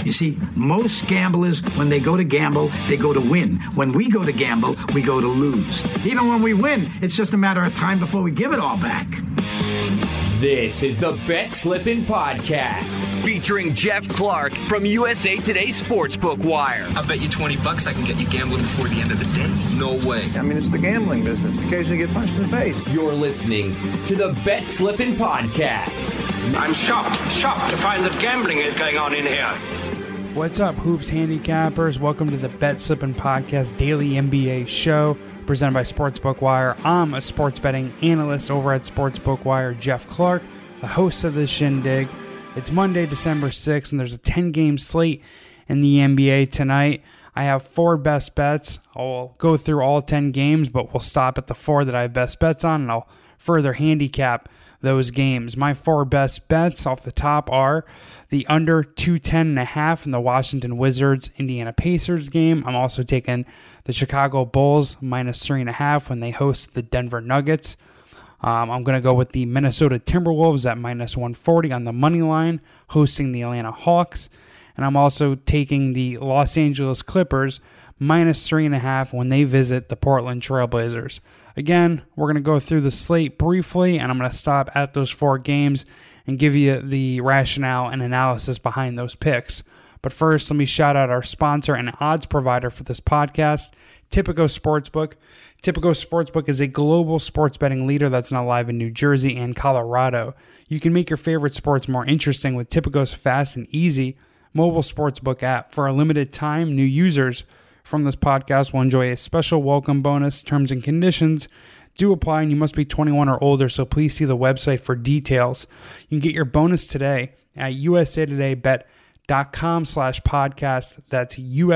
You see, most gamblers, when they go to gamble, they go to win. When we go to gamble, we go to lose. Even when we win, it's just a matter of time before we give it all back. This is the Bet Slippin' Podcast, featuring Jeff Clark from USA Today Sportsbook Wire. I bet you $20 I can get you gambling before the end of the day. No way. I mean, it's the gambling business. Occasionally get punched in the face. You're listening to the Bet Slippin' Podcast. I'm shocked to find that gambling is going on in here. What's up, Hoops handicappers? Welcome to the Bet Slippin' Podcast daily NBA show presented by Sportsbook Wire. I'm a sports betting analyst over at Sportsbook Wire, Jeff Clark, the host of the shindig. It's Monday, December 6th, and there's a 10-game slate in the NBA tonight. I have 4 best bets. I'll go through all 10 games, but we'll stop at the 4 that I have best bets on, and I'll further handicap those games. My 4 best bets off the top are the under 210.5 in the Washington Wizards Indiana Pacers game. I'm also taking the Chicago Bulls minus 3.5 when they host the Denver Nuggets. I'm going to go with the Minnesota Timberwolves at minus 140 on the money line, hosting the Atlanta Hawks. And I'm also taking the Los Angeles Clippers minus 3.5 when they visit the Portland Trailblazers. Again, we're going to go through the slate briefly, and I'm going to stop at those 4 games and give you the rationale and analysis behind those picks. But first, let me shout out our sponsor and odds provider for this podcast, Tipico Sportsbook. Tipico Sportsbook is a global sports betting leader that's now live in New Jersey and Colorado. You can make your favorite sports more interesting with Tipico's fast and easy mobile sportsbook app. For a limited time, new users from this podcast will enjoy a special welcome bonus. Terms and conditions do apply, and you must be 21 or older, so please see the website for details. You can get your bonus today at usatodaybet.com/podcast. That's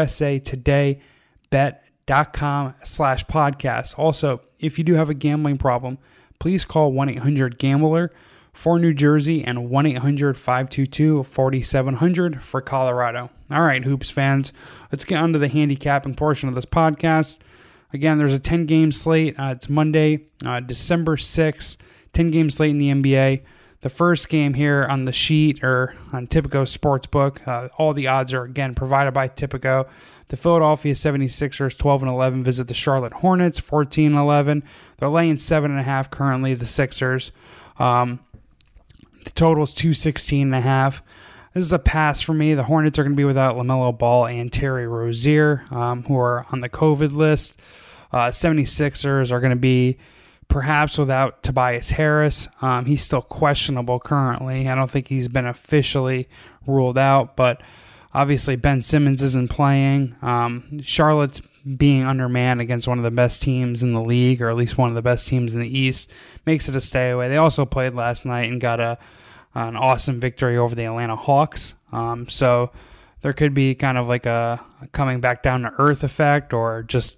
usatodaybet.com/podcast. Also, if you do have a gambling problem, please call 1-800-GAMBLER for New Jersey and 1-800-522-4700 for Colorado. All right, Hoops fans, let's get on to the handicapping portion of this podcast. Again, there's a 10-game slate. It's Monday, December 6th, 10-game slate in the NBA. The first game here on the sheet or on Tipico Sportsbook, all the odds are, again, provided by Tipico. The Philadelphia 76ers, 12-11, visit the Charlotte Hornets, 14-11. They're laying 7.5 currently, the Sixers. The total is 216.5. This is a pass for me. The Hornets are going to be without LaMelo Ball and Terry Rozier, who are on the COVID list. 76ers are going to be perhaps without Tobias Harris. He's still questionable currently. I don't think he's been officially ruled out, but obviously Ben Simmons isn't playing. Charlotte's being undermanned against one of the best teams in the league, or at least one of the best teams in the East, makes it a stay away. They also played last night and got an awesome victory over the Atlanta Hawks. So there could be kind of like a coming back down to earth effect, or just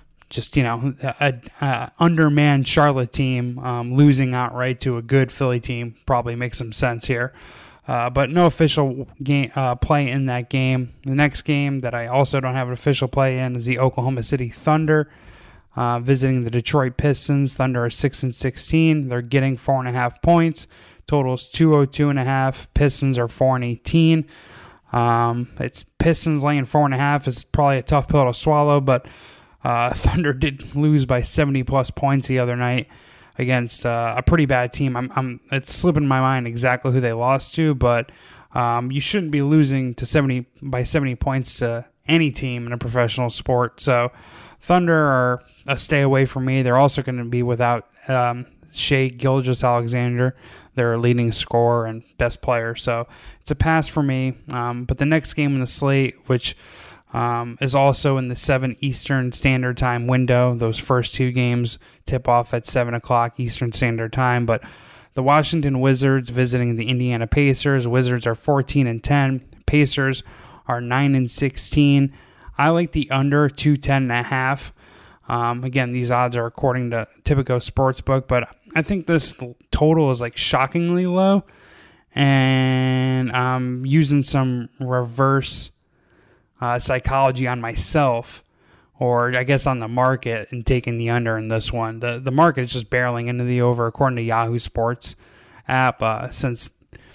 a undermanned Charlotte team losing outright to a good Philly team probably makes some sense here. But no official game play in that game. The next game that I also don't have an official play in is the Oklahoma City Thunder visiting the Detroit Pistons. Thunder are 6-16. They're getting 4.5 points. Totals 202.5. Pistons are 4-18. It's Pistons laying 4.5 is probably a tough pill to swallow, but Thunder did lose by 70+ points the other night against a pretty bad team. It's slipping my mind exactly who they lost to, but you shouldn't be losing to 70 points to any team in a professional sport. So Thunder are a stay away from me. They're also going to be without Shai Gilgeous-Alexander, their leading scorer and best player. So it's a pass for me. But the next game in the slate, which is also in the 7 Eastern Standard Time window. Those first 2 games tip off at 7 o'clock Eastern Standard Time. But the Washington Wizards visiting the Indiana Pacers. Wizards are 14-10. Pacers are 9-16. I like the under 210.5. Again, these odds are according to Tipico Sportsbook, but I think this total is like shockingly low. And I'm using some reverse psychology on myself, or I guess on the market, and taking the under in this one. The market is just barreling into the over according to Yahoo Sports app since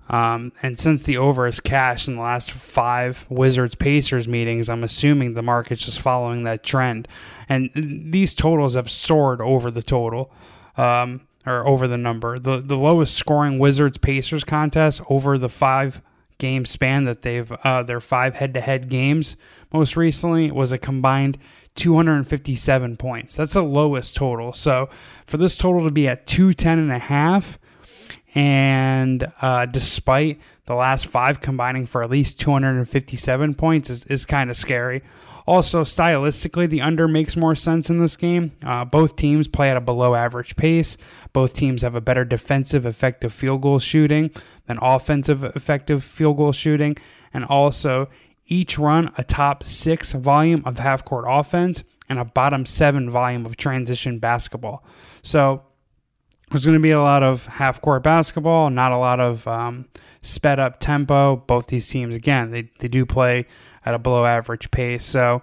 And since the over is cashed in the last 5 Wizards-Pacers meetings, I'm assuming the market's just following that trend. And these totals have soared over the total, or over the number. The lowest scoring Wizards-Pacers contest over the 5-game span that they've their 5 head-to-head games most recently was a combined 257 points. That's the lowest total. So for this total to be at 210.5, and despite the last 5 combining for at least 257 points is kind of scary. Also, stylistically, the under makes more sense in this game. Both teams play at a below-average pace. Both teams have a better defensive effective field goal shooting than offensive effective field goal shooting, and also each run a top 6 volume of half-court offense and a bottom 7 volume of transition basketball. So there's going to be a lot of half-court basketball, not a lot of sped-up tempo. Both these teams, again, they do play at a below-average pace. So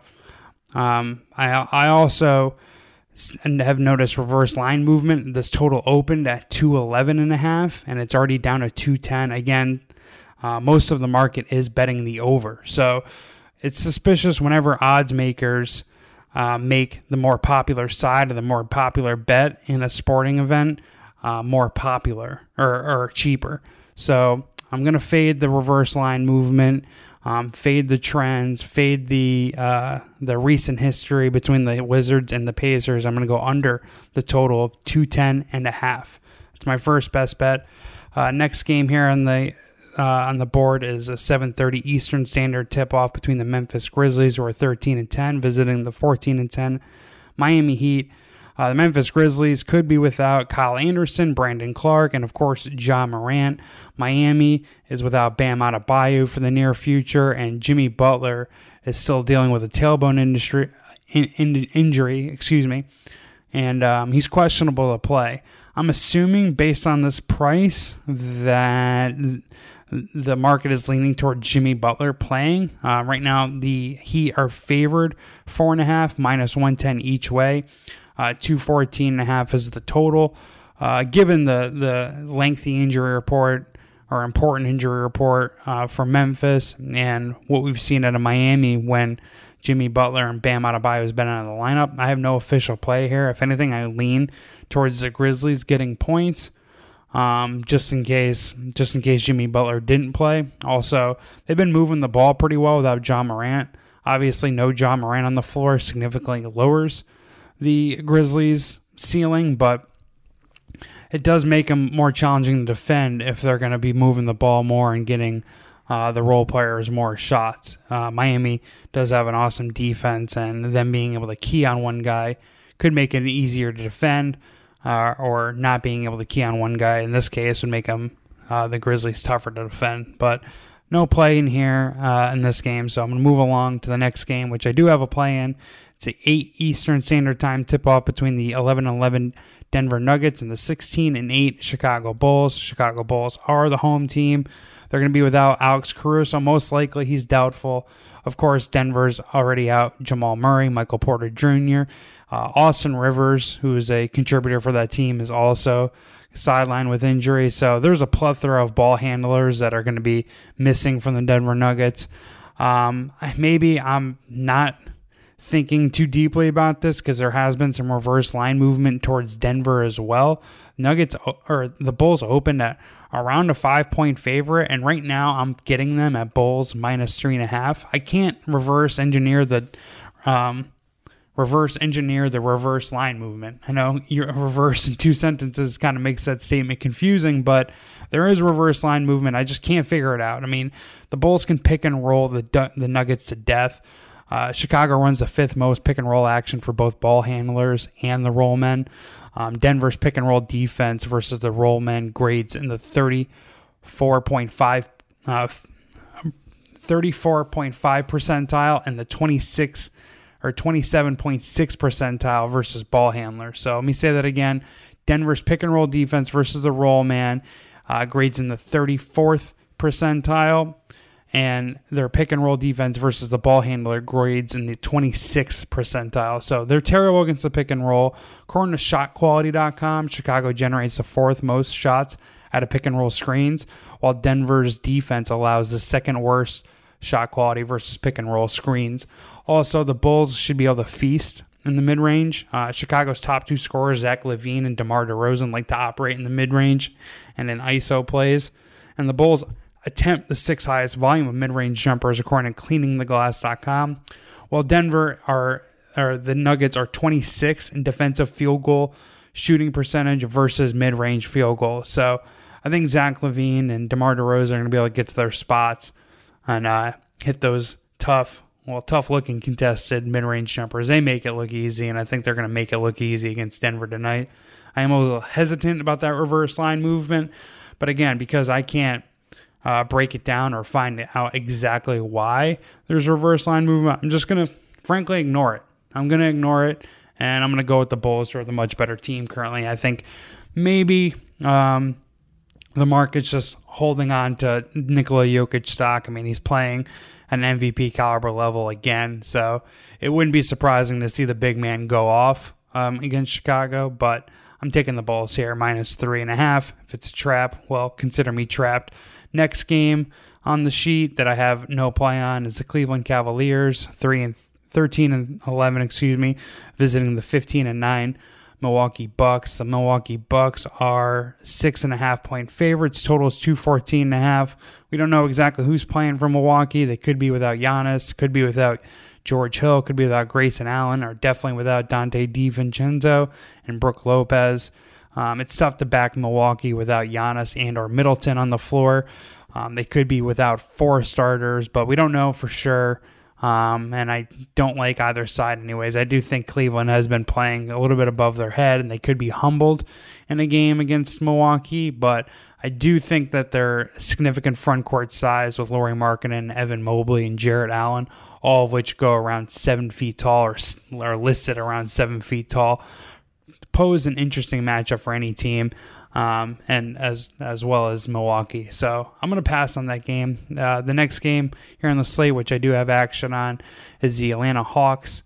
I also have noticed reverse line movement. This total opened at 211.5, and it's already down to 210. Again, most of the market is betting the over. So it's suspicious whenever odds makers make the more popular side of the more popular bet in a sporting event more popular or cheaper. So I'm going to fade the reverse line movement, fade the trends, fade the recent history between the Wizards and the Pacers. I'm going to go under the total of 210.5. It's my first best bet. Next game here on the board is a 7:30 Eastern Standard tip-off between the Memphis Grizzlies, who are 13-10, visiting the 14-10 Miami Heat. The Memphis Grizzlies could be without Kyle Anderson, Brandon Clark, and of course Ja Morant. Miami is without Bam Adebayo for the near future, and Jimmy Butler is still dealing with a tailbone injury, and he's questionable to play. I'm assuming based on this price that the market is leaning toward Jimmy Butler playing. Right now, the Heat are favored 4.5, minus 110 each way. 214.5 is the total. Given the lengthy injury report or important injury report for Memphis and what we've seen out of Miami when Jimmy Butler and Bam Adebayo has been out of the lineup, I have no official play here. If anything, I lean towards the Grizzlies getting points. Just in case Jimmy Butler didn't play. Also, they've been moving the ball pretty well without Ja Morant. Obviously, no Ja Morant on the floor significantly lowers the Grizzlies' ceiling, but it does make them more challenging to defend if they're going to be moving the ball more and getting the role players more shots. Miami does have an awesome defense, and them being able to key on one guy could make it easier to defend. Or not being able to key on one guy in this case would make them the Grizzlies tougher to defend. But no play in here in this game, so I'm going to move along to the next game, which I do have a play in. It's an 8 Eastern Standard Time tip-off between the 11-11 Denver Nuggets and the 16-8 Chicago Bulls. Chicago Bulls are the home team. They're going to be without Alex Caruso. Most likely he's doubtful. Of course, Denver's already out Jamal Murray, Michael Porter Jr., Austin Rivers, who is a contributor for that team, is also sidelined with injury. So there's a plethora of ball handlers that are going to be missing from the Denver Nuggets. Maybe I'm not thinking too deeply about this because there has been some reverse line movement towards Denver as well. The Bulls opened at around a 5-point favorite, and right now I'm getting them at Bulls minus 3.5. I can't reverse engineer the reverse line movement. I know your reverse in 2 sentences kind of makes that statement confusing, but there is reverse line movement. I just can't figure it out. I mean, the Bulls can pick and roll the Nuggets to death. Chicago runs the 5th most pick and roll action for both ball handlers and the roll men. Denver's pick and roll defense versus the roll men grades in the 34.5 percentile and the 27.6 percentile versus ball handlers. So let me say that again. Denver's pick and roll defense versus the roll man grades in the 34th percentile, and their pick and roll defense versus the ball handler grades in the 26th percentile. So they're terrible against the pick and roll. According to shotquality.com, Chicago generates the 4th most shots out of pick and roll screens, while Denver's defense allows the second worst shot quality versus pick and roll screens. Also, the Bulls should be able to feast in the mid-range. Chicago's top 2 scorers, Zach LaVine and DeMar DeRozan, like to operate in the mid-range and in ISO plays. And the Bulls attempt the 6th highest volume of mid-range jumpers according to cleaningtheglass.com. While the Nuggets are 26 in defensive field goal shooting percentage versus mid-range field goals. So I think Zach LaVine and DeMar DeRozan are going to be able to get to their spots and hit those tough-looking contested mid-range jumpers. They make it look easy, and I think they're going to make it look easy against Denver tonight. I am a little hesitant about that reverse line movement, but again, because I can't break it down or find out exactly why there's reverse line movement, I'm just going to frankly ignore it. I'm going to ignore it, and I'm going to go with the Bulls, who are the much better team currently. I think maybe the market's just holding on to Nikola Jokic stock. I mean, he's playing at an MVP caliber level again, so it wouldn't be surprising to see the big man go off against Chicago, but I'm taking the Bulls here, -3.5. If it's a trap, well, consider me trapped. Next game on the sheet that I have no play on is the Cleveland Cavaliers, 13-11, visiting the 15-9 Milwaukee Bucks. The Milwaukee Bucks are 6.5-point favorites. Total is 214.5. We don't know exactly who's playing for Milwaukee. They could be without Giannis, could be without George Hill, could be without Grayson Allen, or definitely without Dante DiVincenzo and Brook Lopez. It's tough to back Milwaukee without Giannis and or Middleton on the floor. They could be without 4 starters, but we don't know for sure. And I don't like either side anyways. I do think Cleveland has been playing a little bit above their head, and they could be humbled in a game against Milwaukee, but I do think that their significant front court size with Lauri Markkanen, Evan Mobley, and Jarrett Allen, all of which go around 7 feet tall or are listed around 7 feet tall, pose an interesting matchup for any team. And as well as Milwaukee. So I'm going to pass on that game. The next game here on the slate, which I do have action on, is the Atlanta Hawks,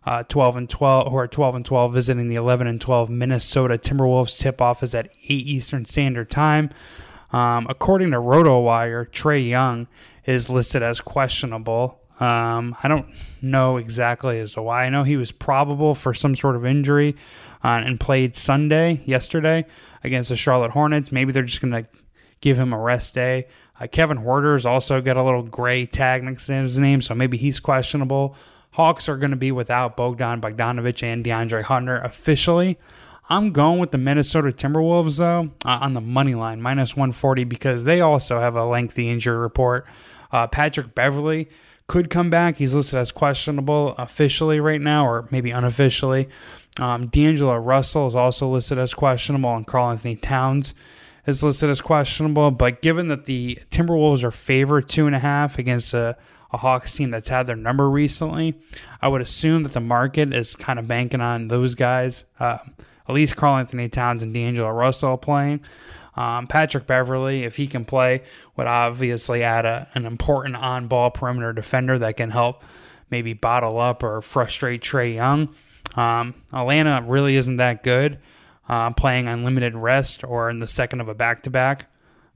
12-12, who are 12-12, visiting the 11-12 Minnesota Timberwolves. Tip-off is at 8 Eastern Standard Time. According to RotoWire, Trae Young is listed as questionable. I don't know exactly as to why. I know he was probable for some sort of injury and played yesterday, against the Charlotte Hornets. Maybe they're just going to give him a rest day. Kevin Huerter's also got a little gray tag next to his name, so maybe he's questionable. Hawks are going to be without Bogdan Bogdanovic and DeAndre Hunter officially. I'm going with the Minnesota Timberwolves, though, on the money line, -140, because they also have a lengthy injury report. Patrick Beverley could come back. He's listed as questionable officially right now, or maybe unofficially. D'Angelo Russell is also listed as questionable, and Karl-Anthony Towns is listed as questionable. But given that the Timberwolves are favored 2.5 against a Hawks team that's had their number recently, I would assume that the market is kind of banking on those guys, at least Karl-Anthony Towns and D'Angelo Russell playing. Patrick Beverley, if he can play, would obviously add an important on-ball perimeter defender that can help maybe bottle up or frustrate Trae Young. Atlanta really isn't that good, playing on limited rest or in the second of a back-to-back.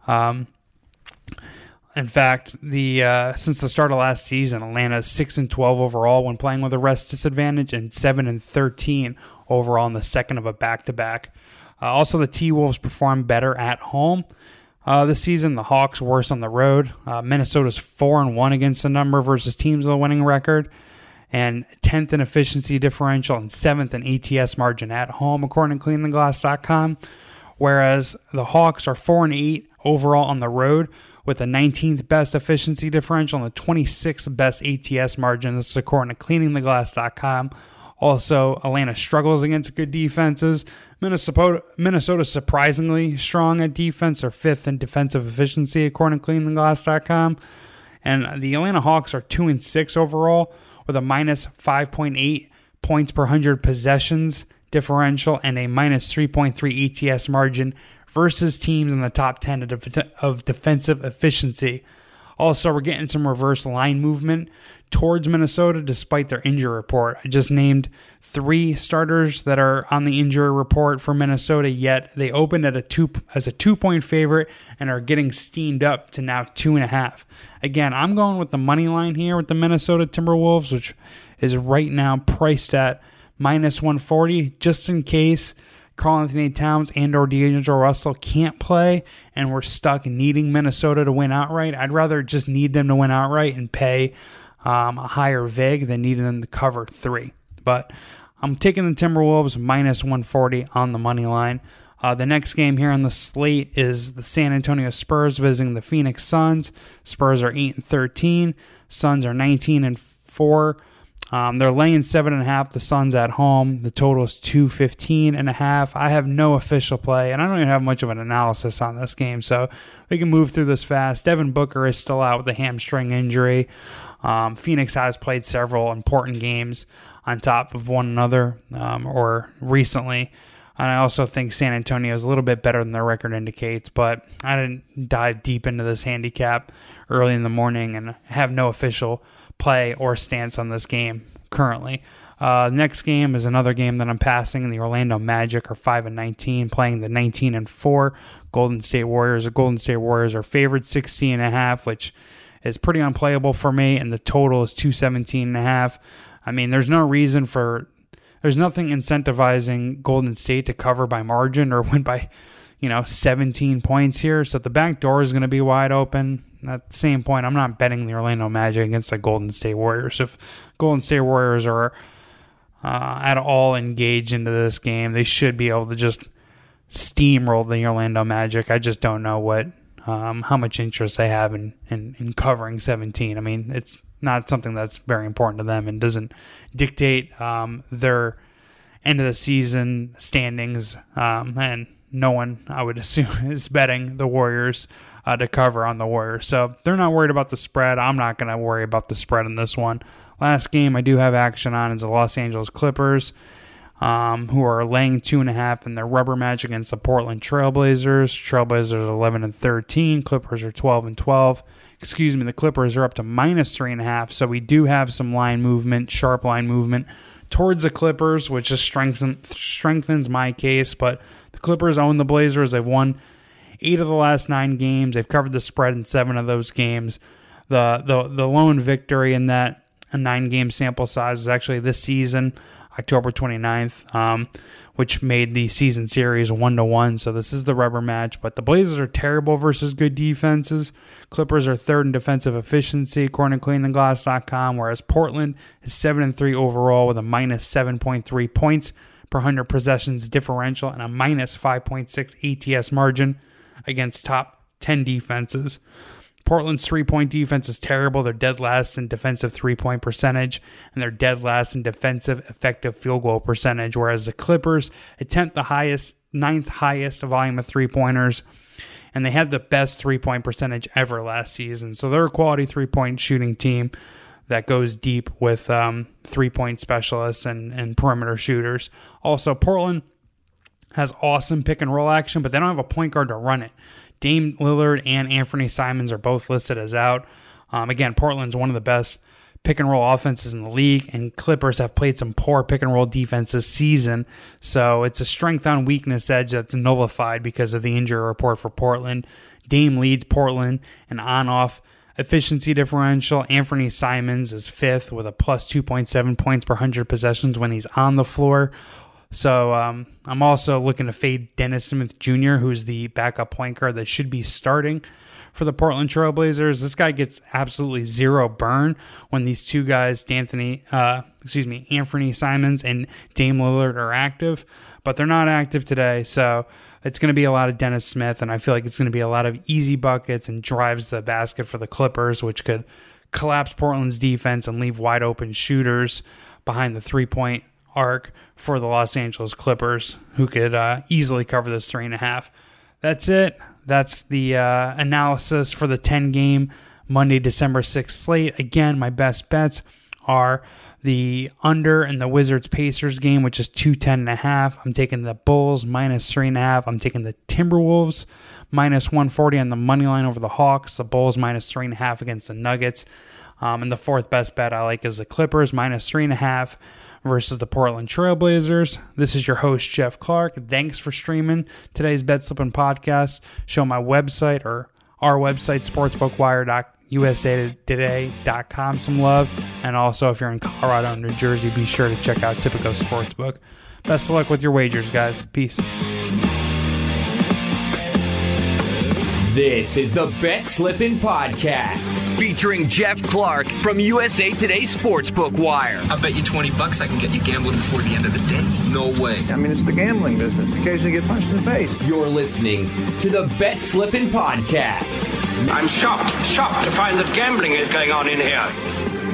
In fact, since the start of last season, Atlanta is 6-12 overall when playing with a rest disadvantage, and 7-13 overall in the second of a back-to-back. Also, the T-Wolves perform better at home this season. The Hawks worse on the road. Minnesota's 4-1 against the number versus teams with a winning record, and 10th in efficiency differential and 7th in ATS margin at home, according to cleantheglass.com. Whereas the Hawks are 4-8 overall on the road, with the 19th best efficiency differential and the 26th best ATS margin. This is according to cleaningtheglass.com. Also, Atlanta struggles against good defenses. Minnesota surprisingly strong at defense, or 5th in defensive efficiency, according to cleaningtheglass.com. And the Atlanta Hawks are 2-6 overall, with a -5.8 points per 100 possessions differential and a -3.3 ATS margin versus teams in the top 10 of defensive efficiency. Also, we're getting some reverse line movement towards Minnesota despite their injury report. I just named 3 starters that are on the injury report for Minnesota, yet they opened at as a 2-point favorite and are getting steamed up to now 2.5. Again, I'm going with the money line here with the Minnesota Timberwolves, which is right now priced at minus 140, just in case Karl-Anthony Towns and or D'Angelo Russell can't play and we're stuck needing Minnesota to win outright. I'd rather just need them to win outright and pay a higher vig than needing them to cover 3. But I'm taking the Timberwolves minus 140 on the money line. The next game here on the slate is the San Antonio Spurs visiting the Phoenix Suns. Spurs are 8-13. Suns are 19-4. They're laying 7.5. The Suns at home. The total is 215.5. I have no official play, and I don't even have much of an analysis on this game, so we can move through this fast. Devin Booker is still out with a hamstring injury. Phoenix has played several important games on top of one another, or recently. And I also think San Antonio is a little bit better than their record indicates, but I didn't dive deep into this handicap early in the morning and have no official play or stance on this game currently. Next game is another game that I'm passing. The Orlando Magic are 5-19, playing the 19-4 Golden State Warriors. The Golden State Warriors are favored 16.5, which is pretty unplayable for me, and the total is 217.5. I mean, there's nothing incentivizing Golden State to cover by margin or win by, 17 points here. So the back door is going to be wide open. At the same point, I'm not betting the Orlando Magic against the Golden State Warriors. If Golden State Warriors are at all engaged into this game, they should be able to just steamroll the Orlando Magic. I just don't know how much interest they have in covering 17. I mean, it's not something that's very important to them and doesn't dictate their end of the season standings. And no one, I would assume, is betting the Warriors to cover on the Warriors. So they're not worried about the spread. I'm not going to worry about the spread in this one. Last game I do have action on is the Los Angeles Clippers, who are laying 2.5 in their rubber match against the Portland Trailblazers. Trailblazers 11-13. Clippers are 12-12. The Clippers are up to minus 3.5. So we do have some line movement, sharp line movement towards the Clippers, which just strengthens my case. But the Clippers own the Blazers. They've won 8 of the last 9 games. They've covered the spread in 7 of those games. The lone victory in that 9-game sample size is actually this season, October 29th, which made the season series 1-1. So this is the rubber match. But the Blazers are terrible versus good defenses. Clippers are 3rd in defensive efficiency, according to cleantheglass.com, whereas Portland is 7-3 overall with a minus 7.3 points per 100 possessions differential and a minus 5.6 ATS margin against top 10 defenses. Portland's 3-point defense is terrible. They're dead last in defensive 3-point percentage, and they're dead last in defensive effective field goal percentage, whereas the Clippers attempt the 9th highest volume of 3-pointers, and they had the best 3-point percentage ever last season. So they're a quality 3-point shooting team that goes deep with 3-point specialists and perimeter shooters. Also, Portland has awesome pick-and-roll action, but they don't have a point guard to run it. Dame Lillard and Anthony Simons are both listed as out. Again, Portland's one of the best pick-and-roll offenses in the league, and Clippers have played some poor pick-and-roll defense this season. So it's a strength-on-weakness edge that's nullified because of the injury report for Portland. Dame leads Portland in on-off efficiency differential. Anthony Simons is 5th with a plus 2.7 points per 100 possessions when he's on the floor. So I'm also looking to fade Dennis Smith Jr., who's the backup point guard that should be starting for the Portland Trailblazers. This guy gets absolutely zero burn when these two guys, Anthony Simons and Dame Lillard, are active, but they're not active today. So it's going to be a lot of Dennis Smith, and I feel like it's going to be a lot of easy buckets and drives to the basket for the Clippers, which could collapse Portland's defense and leave wide open shooters behind the 3-point arc for the Los Angeles Clippers, who could easily cover this 3.5. That's it. That's the analysis for the 10-game Monday, December 6th slate. Again, my best bets are the under in the Wizards-Pacers game, which is 210.5. I'm taking the Bulls minus 3.5. I'm taking the Timberwolves minus 140 on the money line over the Hawks. The Bulls minus 3.5 against the Nuggets. And the fourth best bet I like is the Clippers minus 3.5 versus the Portland Trailblazers. This is your host, Jeff Clark. Thanks for streaming today's Bet Slippin' podcast. Show my website or our website, sportsbookwire.usatoday.com, some love. And also, if you're in Colorado and New Jersey, be sure to check out Tipico Sportsbook. Best of luck with your wagers, guys. Peace. This is the Bet Slippin' Podcast, featuring Jeff Clark from USA Today Sportsbook Wire. I bet you $20 I can get you gambling before the end of the day. No way. I mean, it's the gambling business. Occasionally get punched in the face. You're listening to the Bet Slippin' Podcast. I'm shocked to find that gambling is going on in here.